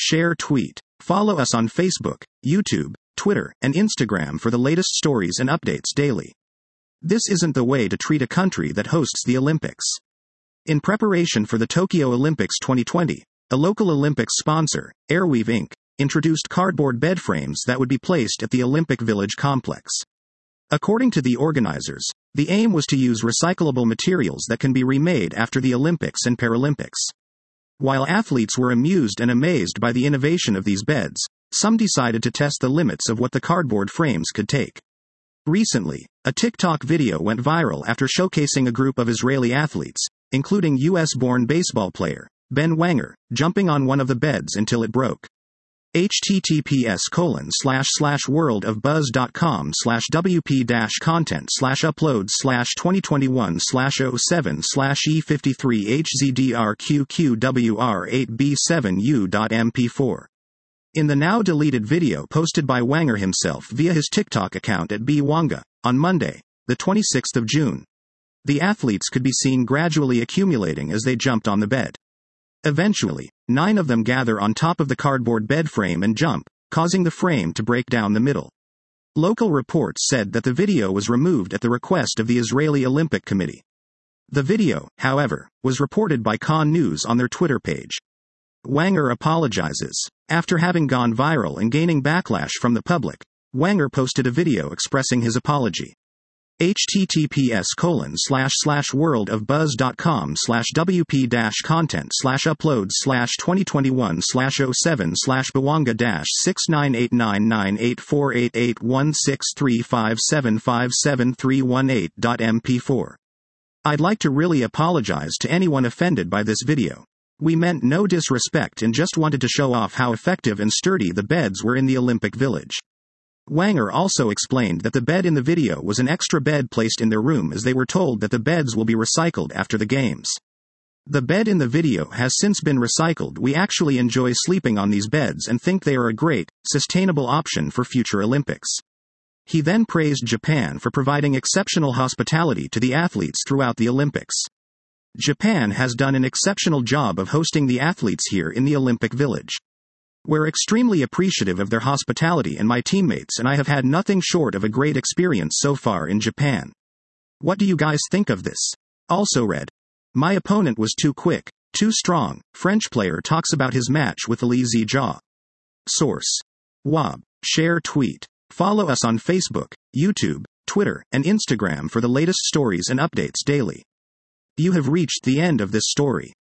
share, tweet. Follow us on Facebook, YouTube, Twitter, and Instagram for the latest stories and updates daily. This isn't the way to treat a country that hosts the Olympics. In preparation for the Tokyo Olympics 2020, a local Olympics sponsor, Airweave Inc., introduced cardboard bed frames that would be placed at the Olympic Village complex. According to the organizers, the aim was to use recyclable materials that can be remade after the Olympics and Paralympics. While athletes were amused and amazed by the innovation of these beds, some decided to test the limits of what the cardboard frames could take. Recently, a TikTok video went viral after showcasing a group of Israeli athletes, including US-born baseball player Ben Wanger, jumping on one of the beds until it broke. https://world.com/wp-content/upload/2021/07/E53HZDRQQWR8B7U.mp4. In the now deleted video posted by Wanger himself via his TikTok account at bwanga, on Monday, the 26th of June, the athletes could be seen gradually accumulating as they jumped on the bed. Eventually, 9 of them gather on top of the cardboard bed frame and jump, causing the frame to break down the middle. Local reports said that the video was removed at the request of the Israeli Olympic Committee. The video, however, was reported by Khan News on their Twitter page. Wanger apologizes. After having gone viral and gaining backlash from the public, Wanger posted a video expressing his apology. https://world.buzz.com/wp-content/upload/2021/07/bwanga-6989998481635757318.mp4. I'd like to really apologize to anyone offended by this video. We meant no disrespect and just wanted to show off how effective and sturdy the beds were in the Olympic Village. Wanger also explained that the bed in the video was an extra bed placed in their room as they were told that the beds will be recycled after the games. The bed in the video has since been recycled. We actually enjoy sleeping on these beds and think they are a great, sustainable option for future Olympics. He then praised Japan for providing exceptional hospitality to the athletes throughout the Olympics. Japan has done an exceptional job of hosting the athletes here in the Olympic Village. We're extremely appreciative of their hospitality, and my teammates and I have had nothing short of a great experience so far in Japan. What do you guys think of this? Also read. My opponent was too quick, too strong. French player talks about his match with Li Zijia. Source. WAB. Share, tweet. Follow us on Facebook, YouTube, Twitter, and Instagram for the latest stories and updates daily. You have reached the end of this story.